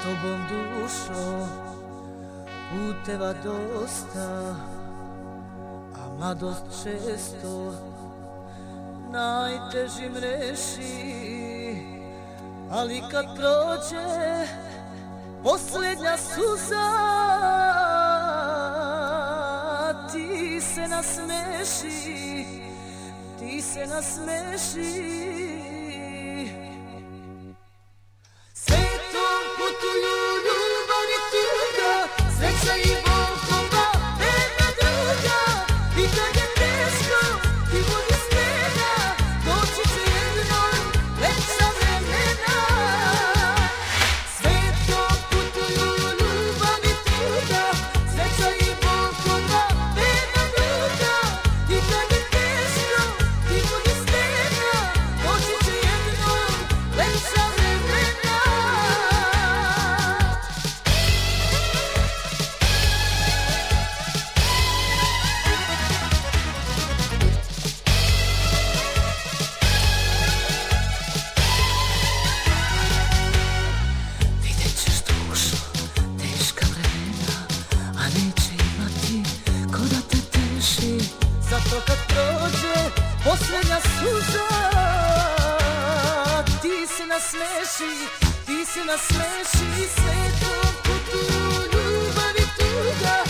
tobom dušo, puteva dosta, a mladost često najtežim reši. Ali kad prođe posljednja suza, ti se nasmeši, ti se nasmeši. Svetom putuju ljubav i tuga, sreća i bol koga nema druga. I kad je teško ti budi snega, doći će jednom lepša vremena. Svetom putuju ljubav i tuga, sreća i bol koga nema druga. I kad je teško ti budi snega, doći će jednom lepša vremena. Zato kad prođe posljednja suza, ti se nasmeši, ti se nasmeši. Svetom putuju ljubav i tuga,